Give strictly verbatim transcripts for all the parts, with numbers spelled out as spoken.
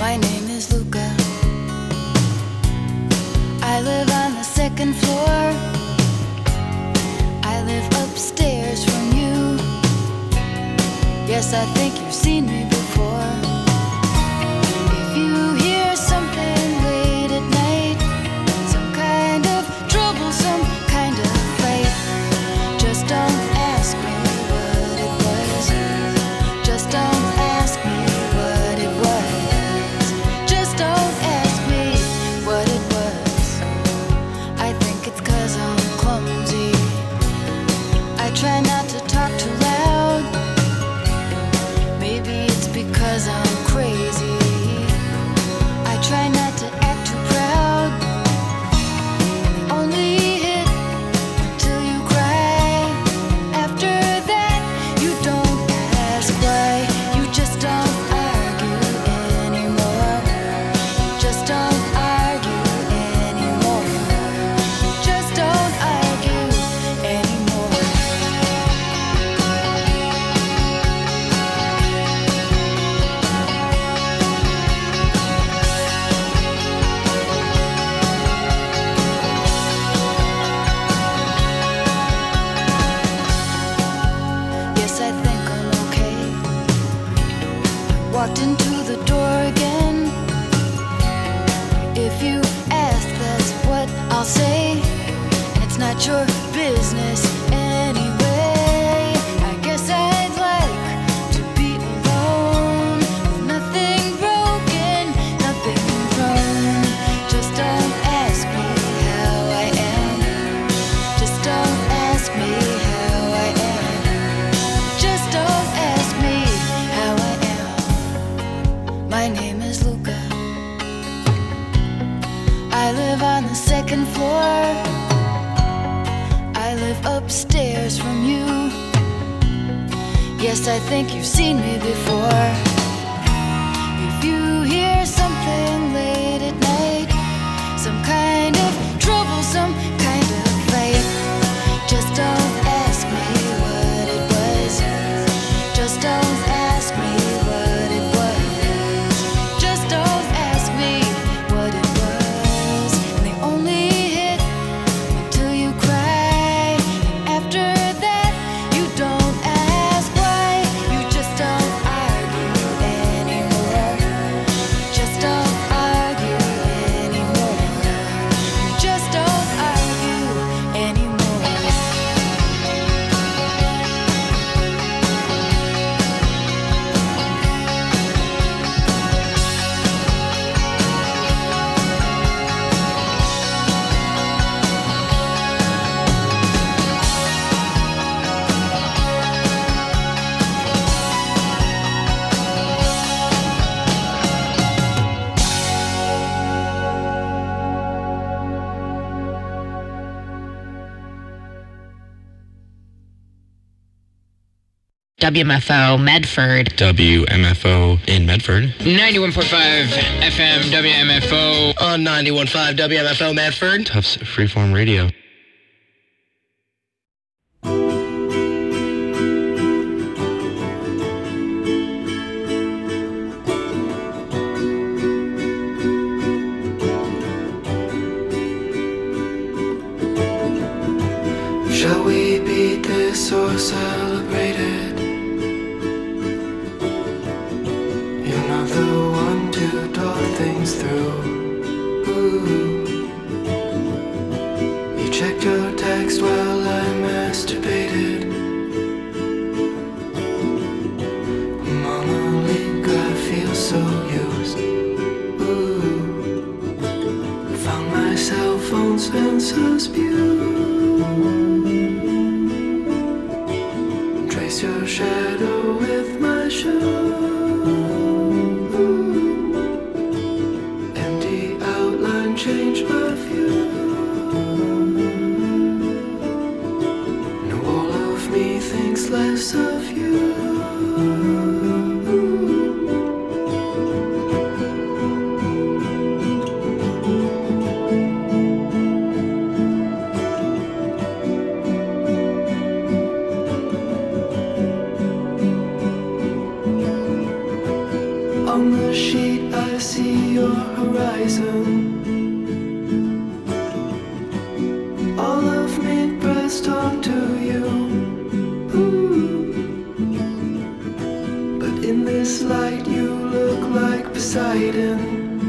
My name is Luca. I live on the second floor. I live upstairs from you. Yes, I think you've seen me before. If you hear something late at night, some kind of trouble, some kind of fight, just don't ask me what it was. Just don't ask me what it was. Just don't ask me what it was. I think it's 'cause I'm clumsy. I try not to talk too loud. Maybe it's because I'm crazy. I try not to act too proud. Only hit till you cry. After that, you don't ask why. You just don't argue anymore. Just don't argue anymore. Just don't argue anymore. Yes, I think I'm okay. Walked into the door again. If you ask, that's what I'll say. And it's not your business anyway. I guess I'd like to be alone. Nothing broken, nothing wrong. Just don't ask me how I am. Just don't ask me how I am. Just don't ask me how I am. My name is Luca. I live on the second floor. I live upstairs from you. Yes, I think you've seen me before. If you hear something late at night, some kind of trouble, some kind of fight, just don't ask me what it was. Just don't ask me what it was. Just don't ask me what it was. And they only hit until you cry. After that, you don't ask why. You just don't argue anymore. Just don't argue anymore. Just don't argue anymore. W M F O Medford. W M F O in Medford. ninety-one point five F M W M F O. On ninety-one point five W M F O Medford. Tufts Freeform Radio. Shall we beat this or celebrate it? You're not the one to talk things through. Ooh. You checked your text while I masturbated. Mama Leak, I feel so used. Ooh. Found my cell phone Spencer's spew. Trace your shadow with my shoe. Empty outline, change my view. No, all of me thinks less of you. your horizon. All of me pressed onto you. Ooh. But in this light you look like Poseidon.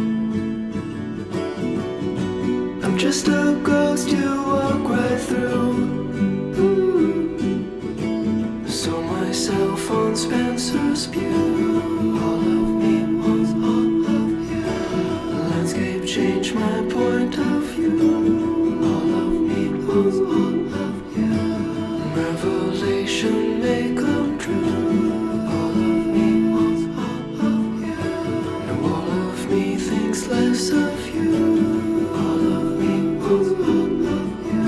I'm just a ghost you walk right through. Ooh. Saw myself on Spencer's pew. All of me wants all of you. The landscape changed my point of view. All of me wants all of you. Revelation may come true. All of me wants all of you. Now all of me thinks less of you. All of me wants all of you.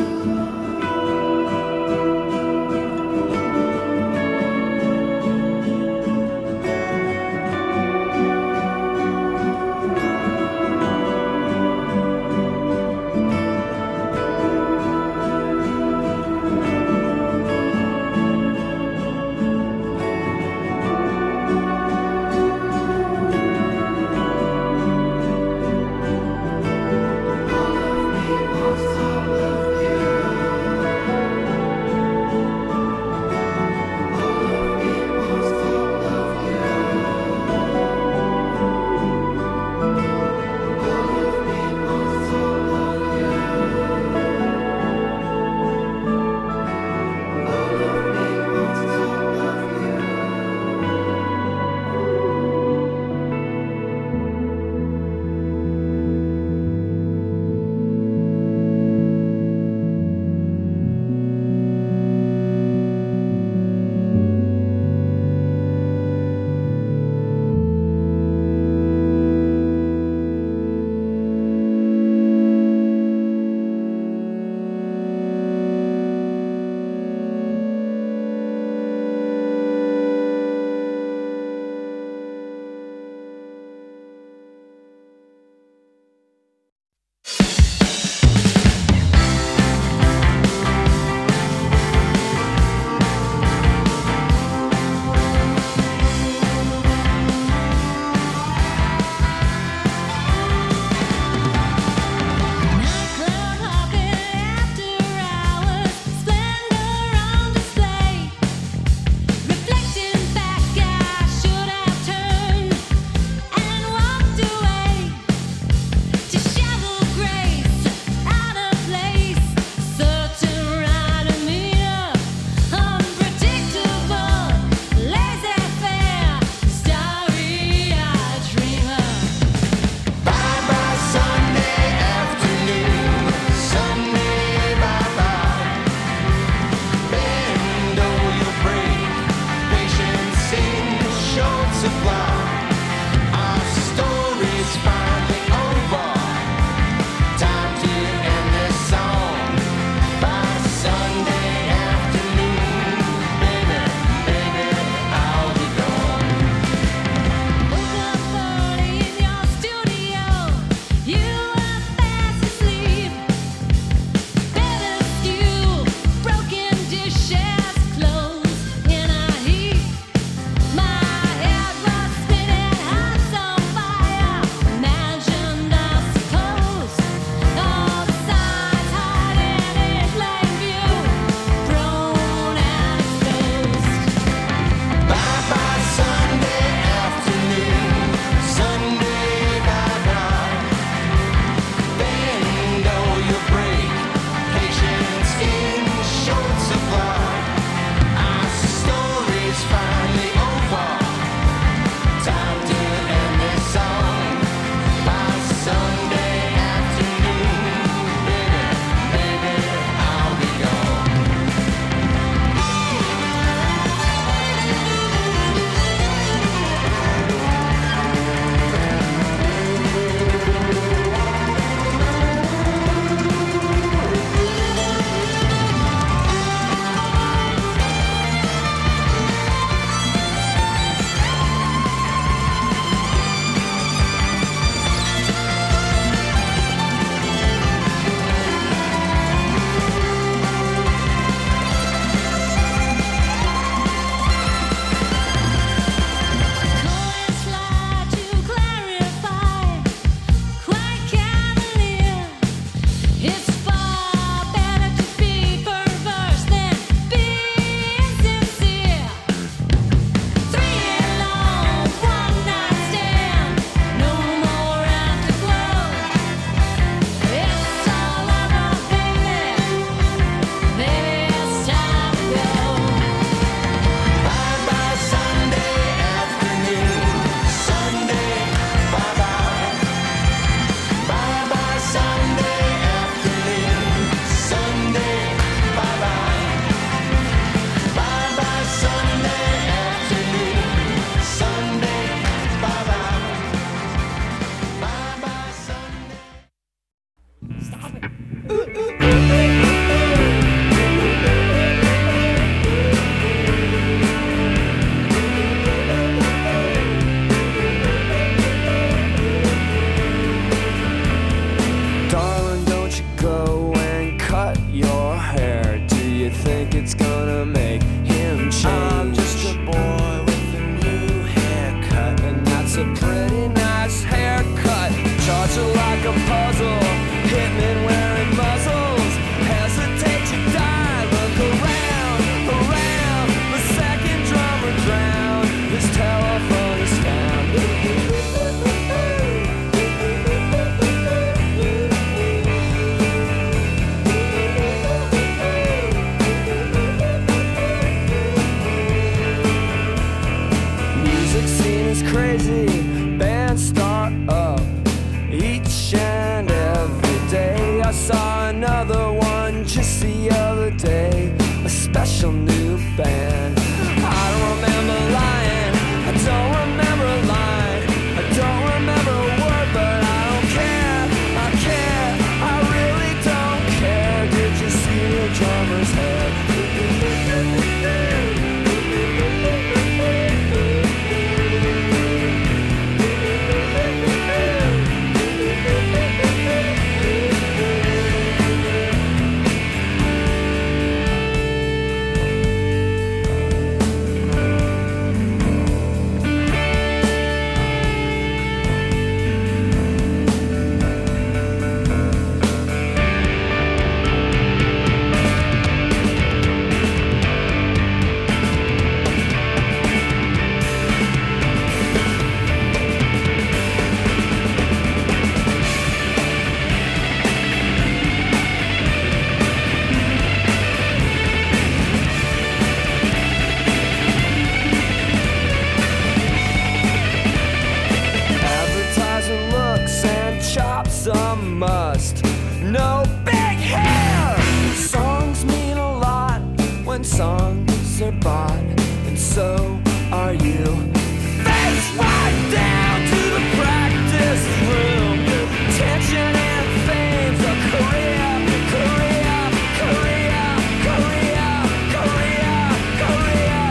shop's a must. No big hair! Songs mean a lot when songs are bought, and so are you. Face right down to the practice room. Tension and fame's a career, career, career, career, career, career.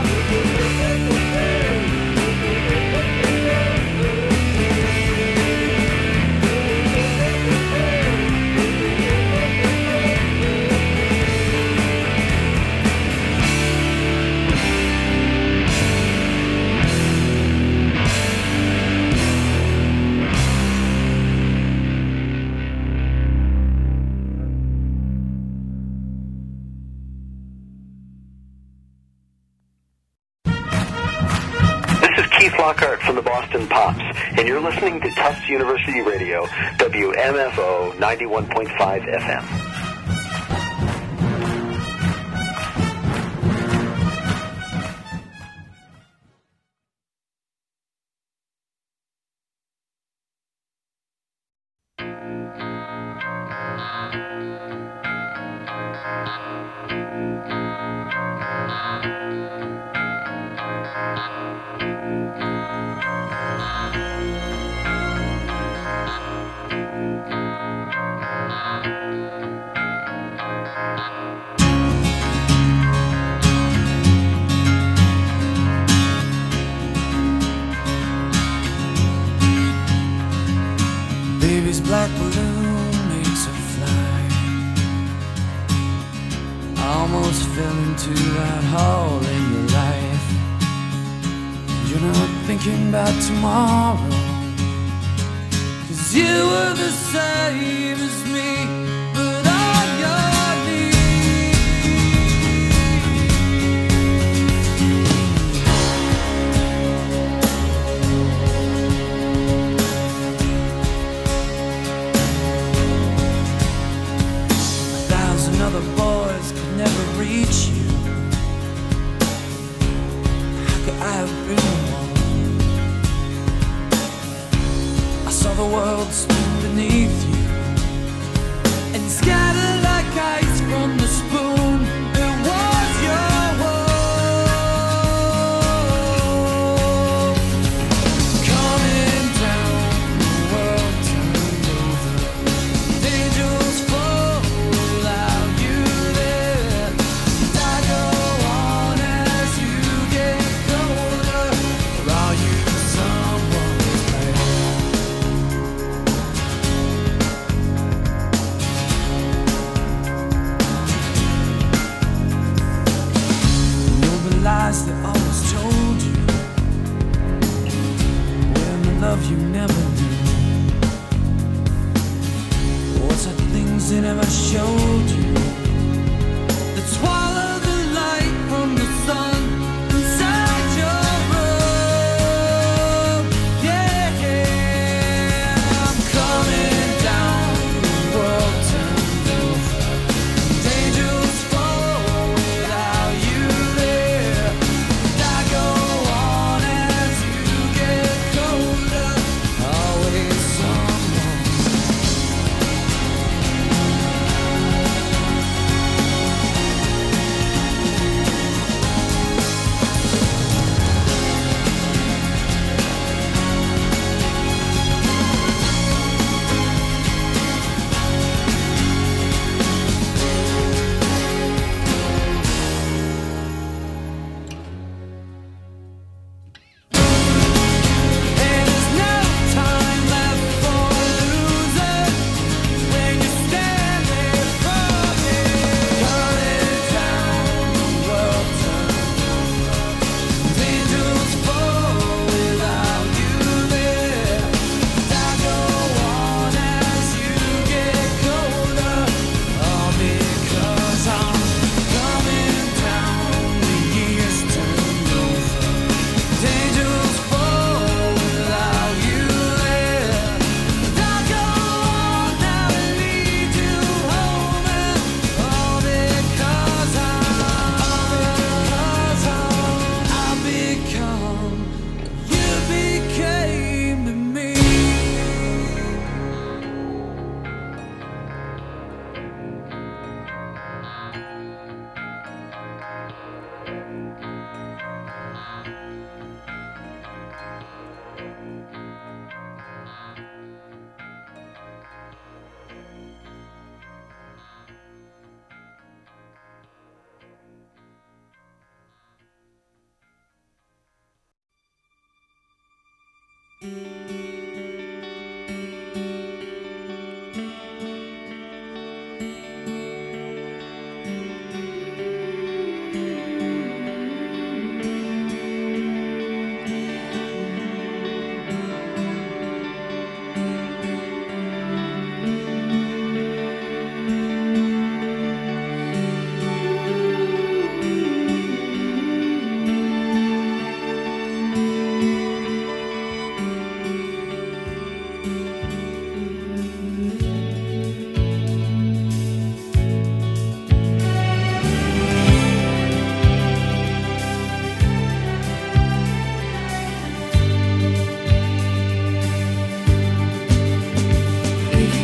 Keith Lockhart from the Boston Pops, and you're listening to Tufts University Radio, W M F O ninety-one point five F M. Baby's black balloon makes her fly. I almost fell into that hole in your life. You're not thinking about tomorrow, 'cause you were the same as me, but on your knees. A thousand other boys could never reach you. How could I have been one? I saw the world spin beneath you and scatter like ice from the spoon. It was your world coming down. The world turned over. Angels fall without you there. I go on as you get colder. Or are you someone's player? Lies that always told you when the love you never knew. What's the things they never showed you that swallow the light from the sun inside your room? Yeah, yeah. I'm coming down. The world turned over. Angels fall without you there. I go on as you get colder. Always someone.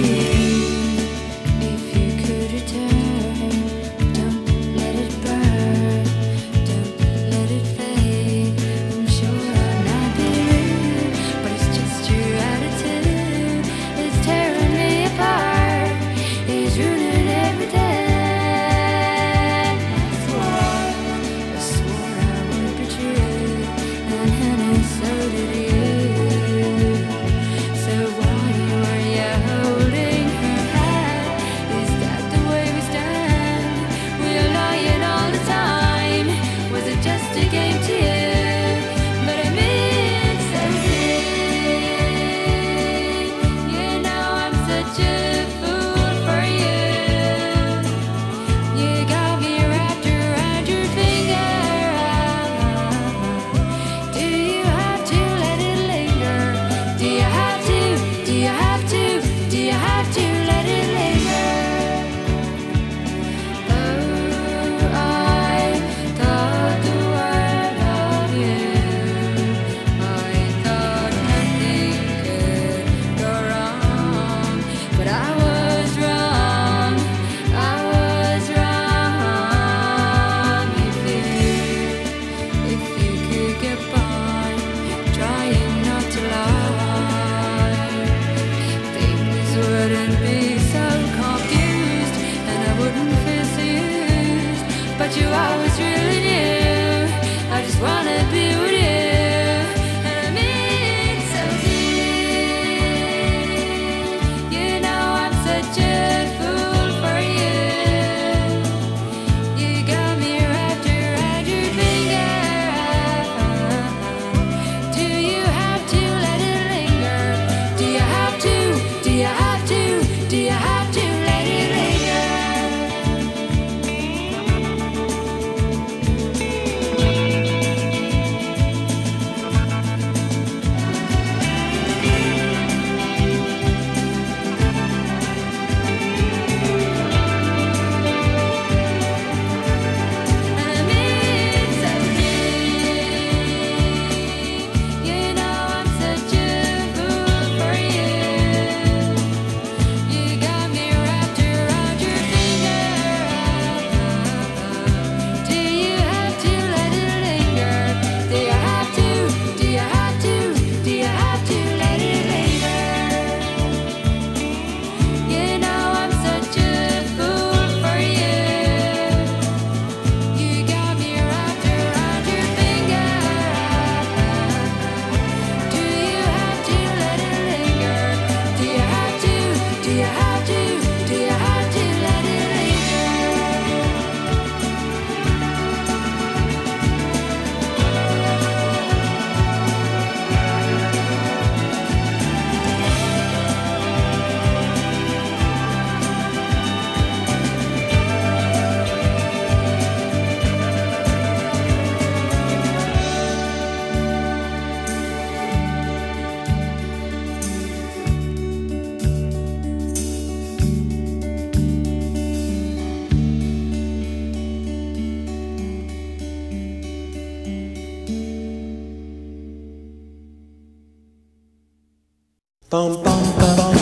Bum, bum, bum, bum.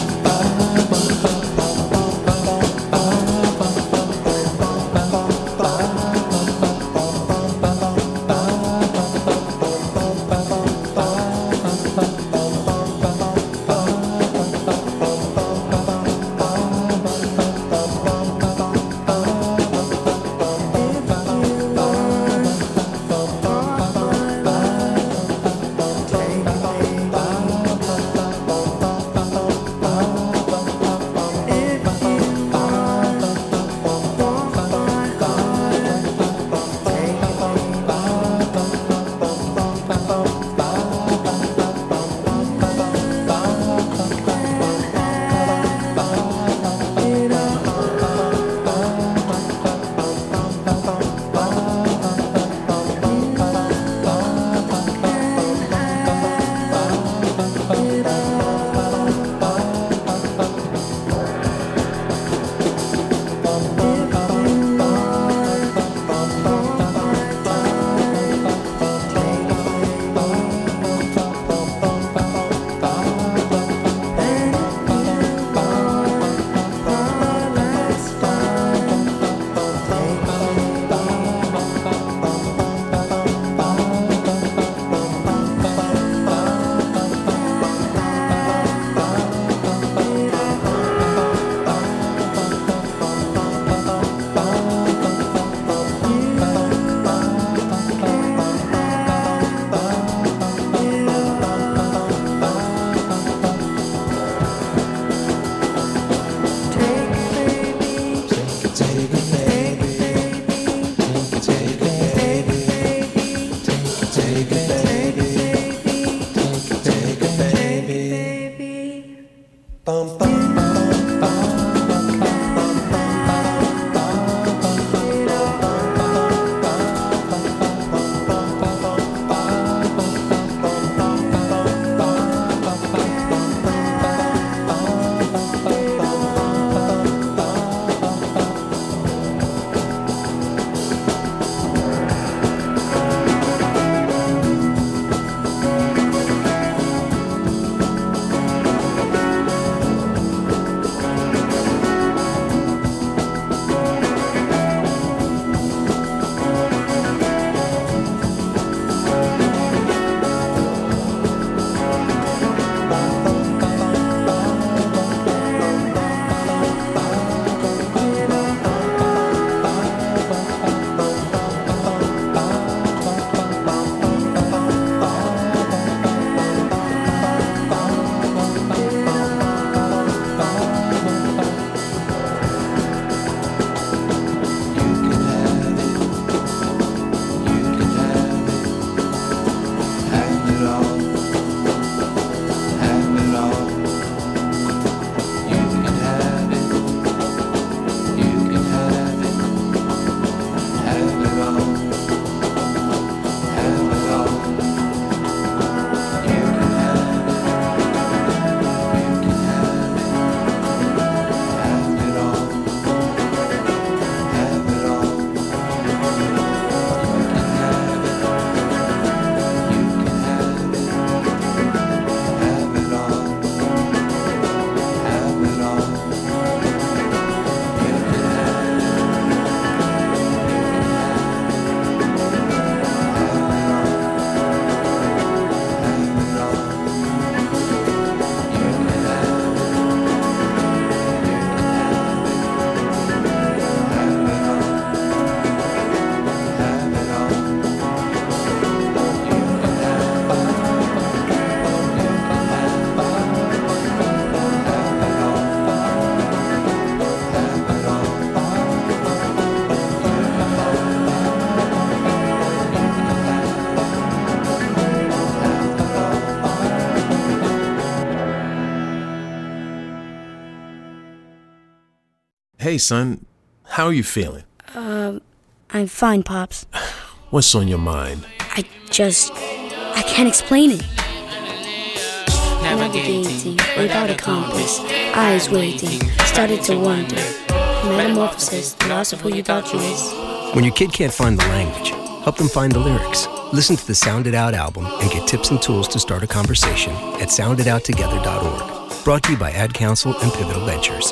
Oh Hey, son, how are you feeling? Um, I'm fine, Pops. What's on your mind? I just... I can't explain it. Navigating without a compass, eyes waiting, started to wonder. Metamorphosis, the loss of who you thought you was. When your kid can't find the language, help them find the lyrics. Listen to the Sound It Out album and get tips and tools to start a conversation at sound it out together dot org. Brought to you by Ad Council and Pivotal Ventures.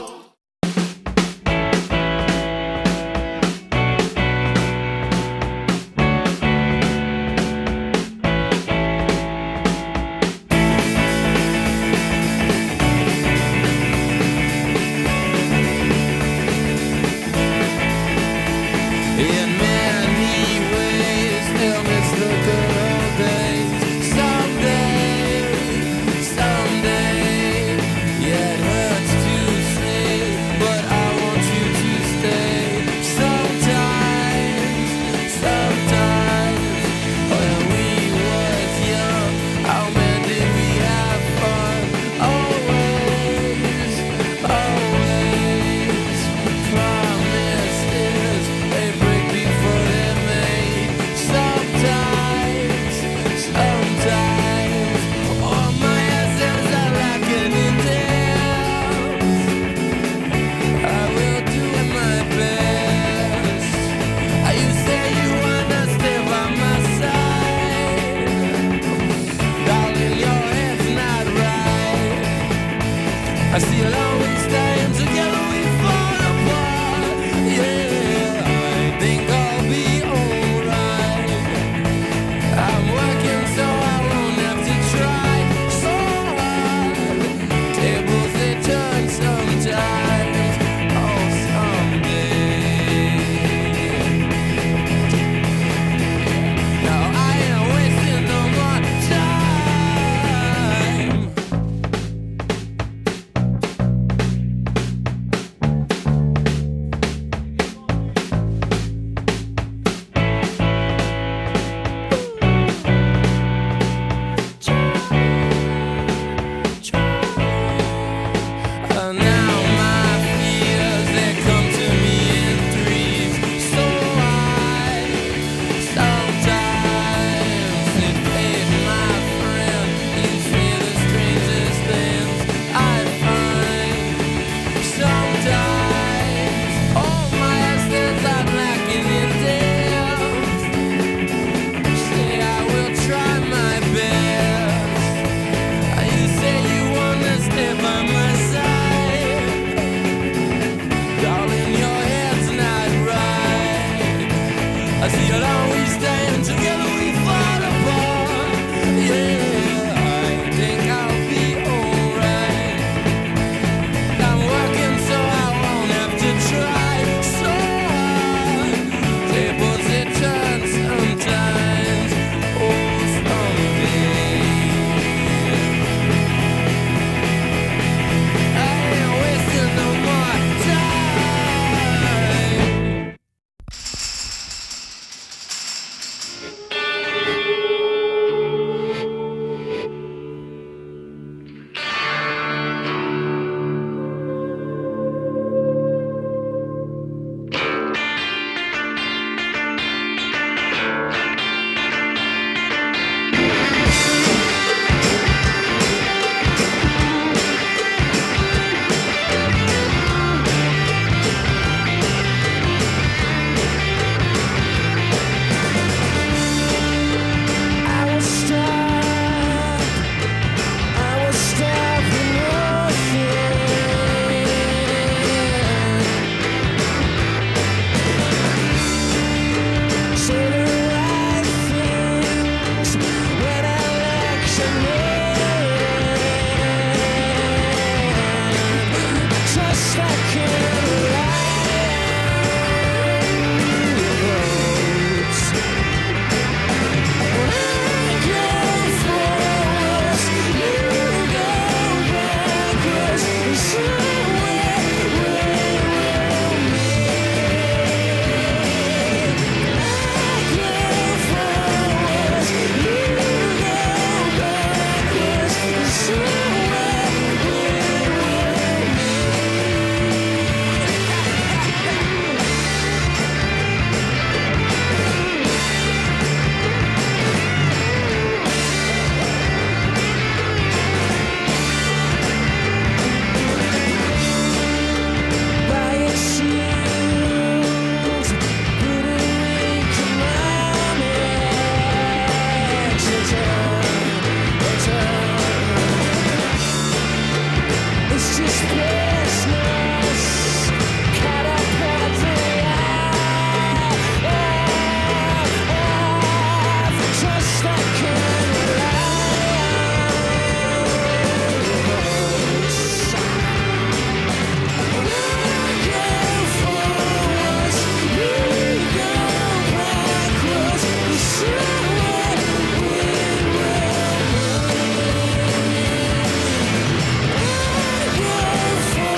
Where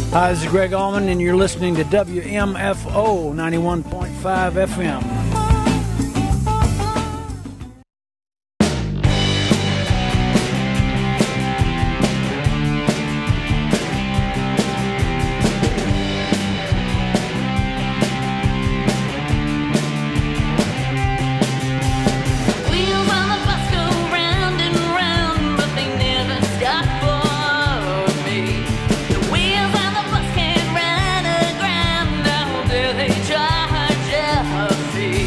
Hi, this is Greg Allman, and you're listening to W M F O ninety-one point five F M. They try jealousy.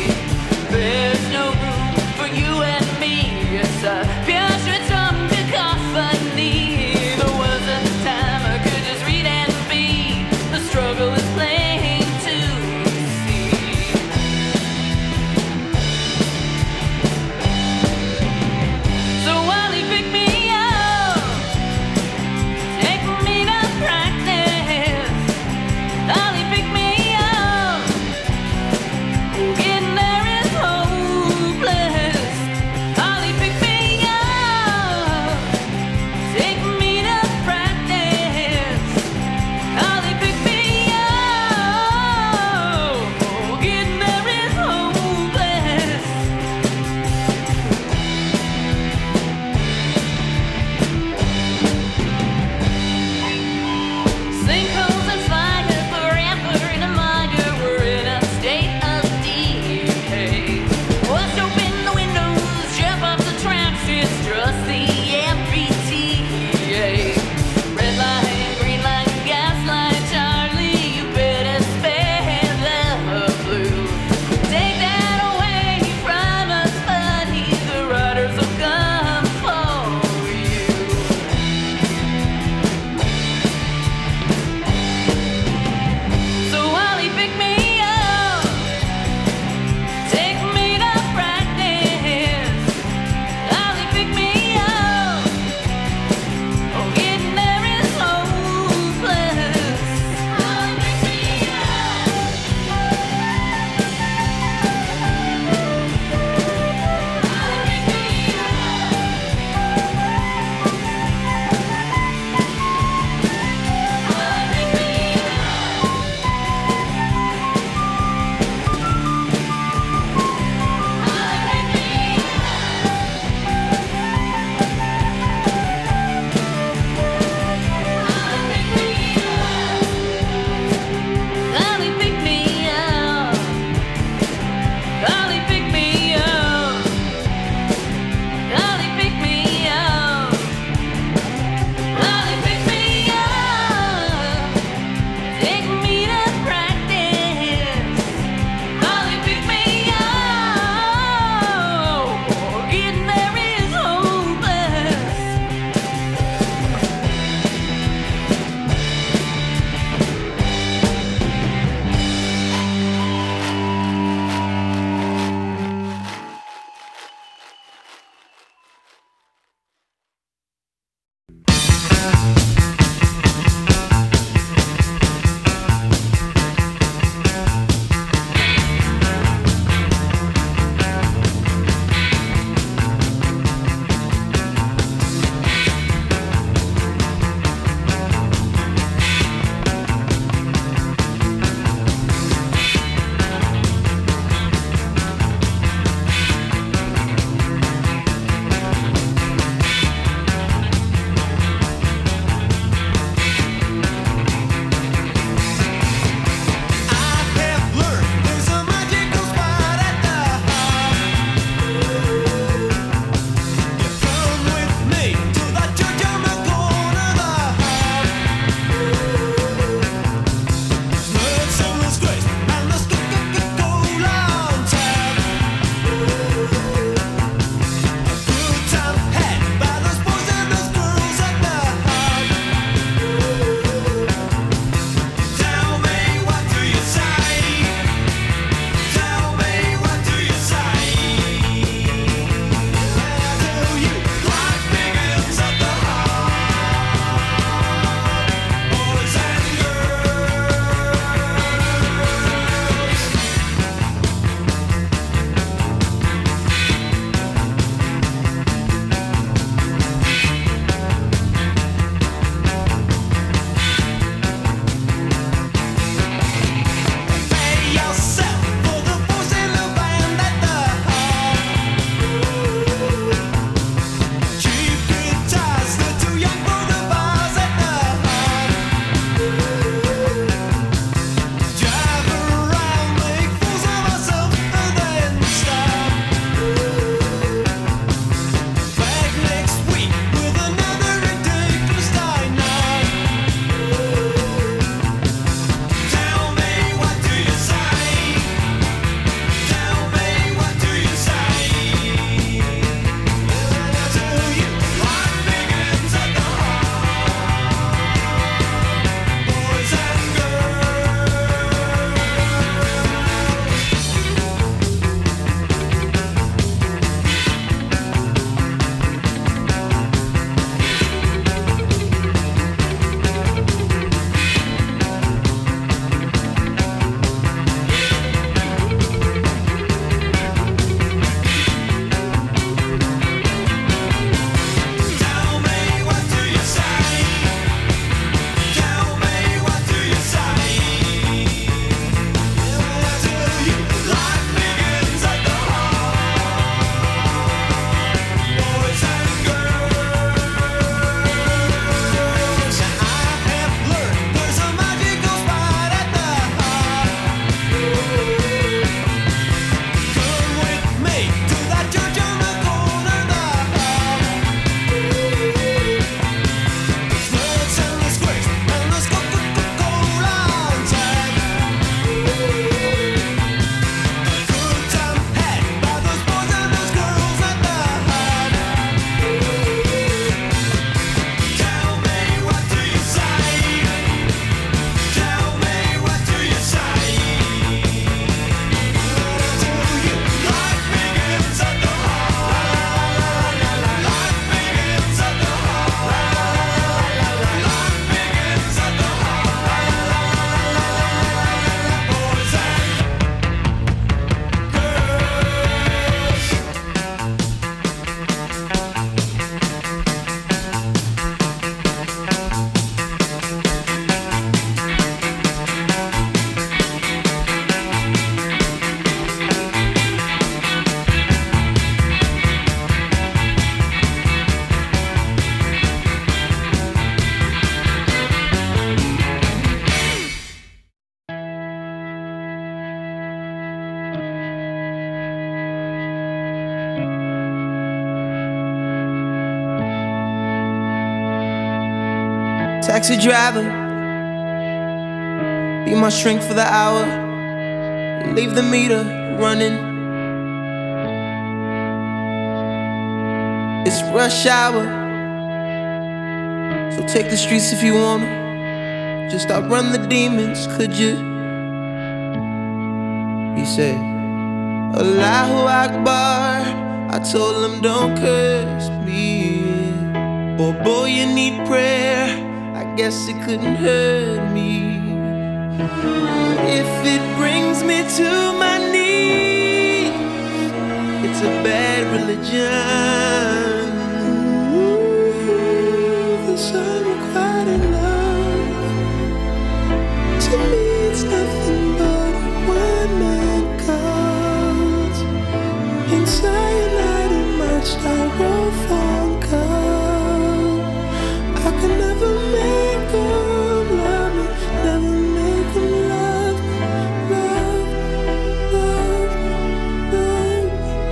Taxi driver, be my shrink for the hour. Leave the meter running. It's rush hour, so take the streets if you wanna. Just outrun the demons, could you? He said, Allahu Akbar. I told him don't curse me. Oh boy, you need prayer. I guess it couldn't hurt me. If it brings me to my knees, it's a bad religion. Ooh, this unrequited love, to me it's nothing but a one-man cult. In cyanide and my styrofoam cup, I could never make them love me, never make them love me, love, love, love,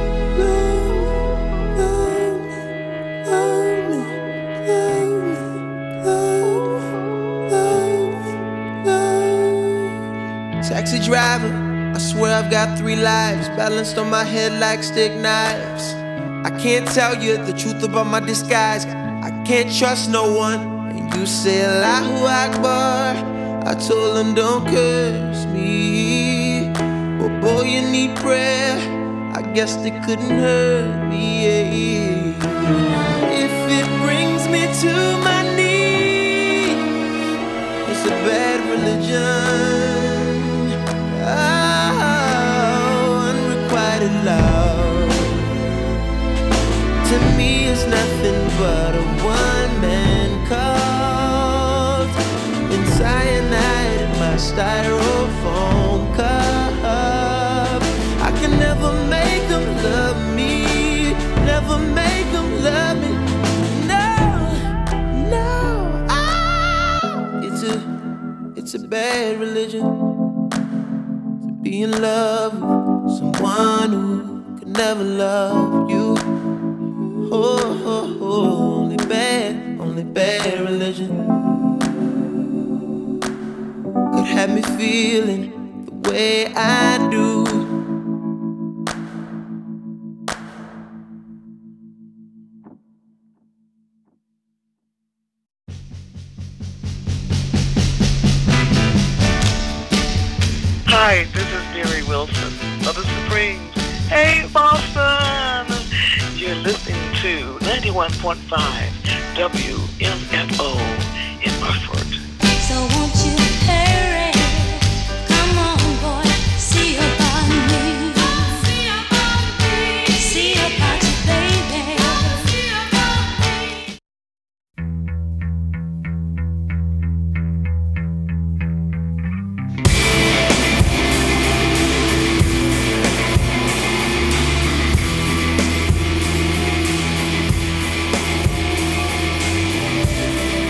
love, love me, love me, love, love, love. Taxi driver, I swear I've got three lives balanced on my head like stick knives. I can't tell you the truth about my disguise. I can't trust no one. And you say Allahu Akbar. I told them don't curse me. But boy, you need prayer. I guess they couldn't hurt me. If it brings me to my knees, it's a bad religion. Oh, unrequited love, to me it's nothing but a one-man cult. In cyanide in my styrofoam cup, I can never make them love me, never make them love me. No, no, ah, it's a, it's a bad religion. Be in love with someone who could never love you. Oh, oh, oh, only bad, only bad religion could have me feeling the way I do. Hi, this is Mary Wilson of the Supremes. Hey, Boston! You're listening to ninety-one point five W M F O in Marford. So won't